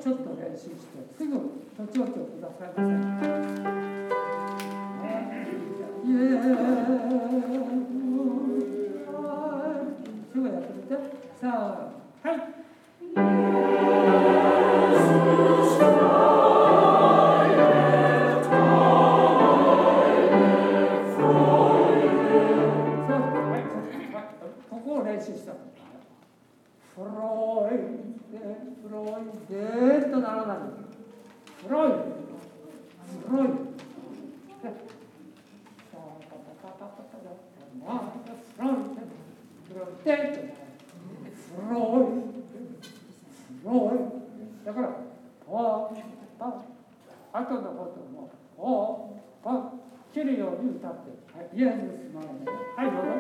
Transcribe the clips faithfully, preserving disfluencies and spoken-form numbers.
ちょっと練習してすぐ途中音くださいませ。イエーすぐやってみて。さあ、はい。練習した。フロイデ、フロイデとならない。フロイデ、フロイデ。だから、パパ、後のことも、パパ、切るように歌って。はい、イエスマン。はい、どうぞ。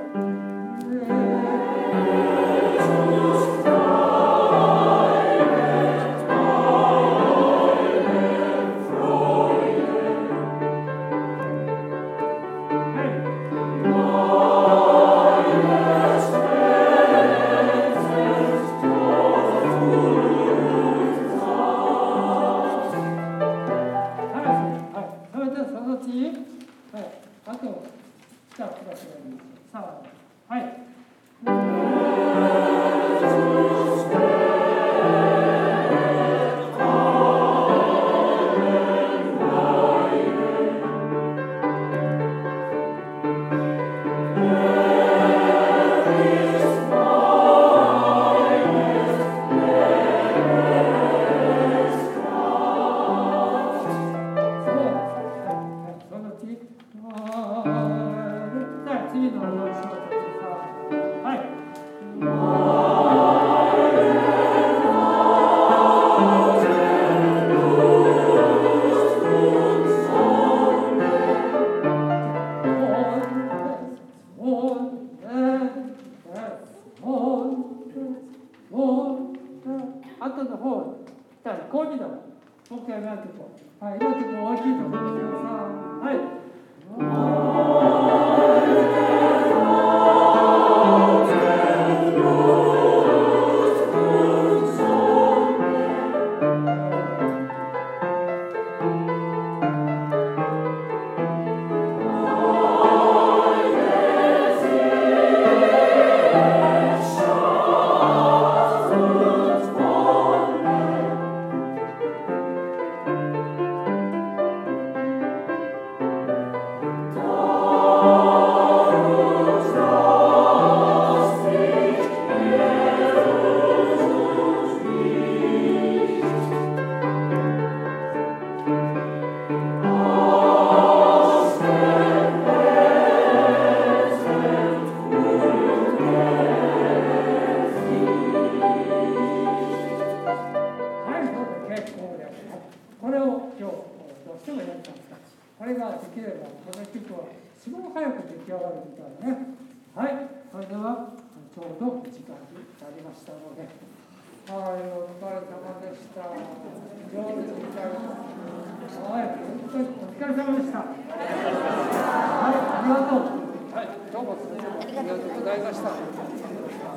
どうもありがとうございました。